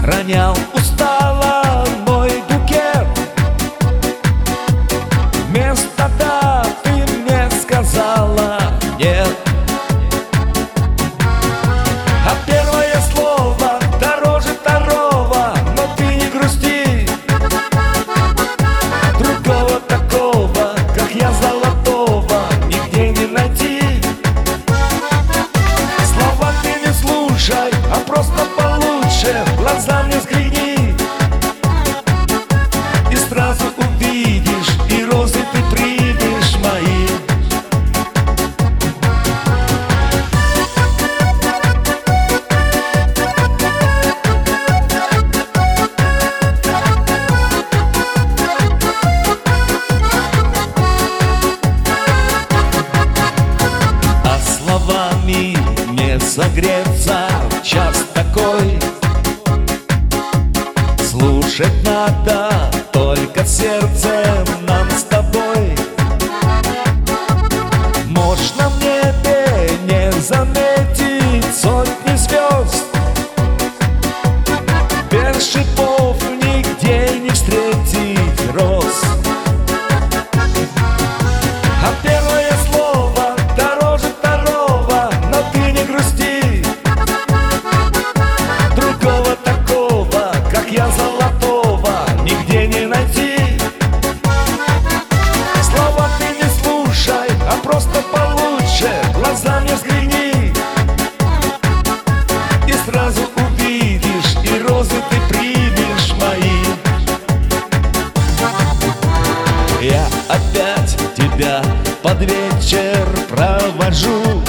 ронял устало мой букет. Вместо «да» ты мне сказала «нет». А первое слово дороже второго, но ты не грусти. Другого такого, как я, золотого, нигде не найти. Слова ты не слушай, а просто получше в глаза мне взгляни. И сразу увидишь, и розы ты примешь мои. А словами не согреться в час такой. Слушать надо только сердцем нам с тобой. Можно в небе не заметить сотни звезд, без шипов нигде не встретить роз. А первое слово дороже второго, но ты не грусти. Другого такого, как я, золотого, нигде не найти. Слова ты не слушай, а просто получше в глаза мне взгляни. И сразу увидишь, и розы ты примешь мои. Я опять тебя под вечер провожу.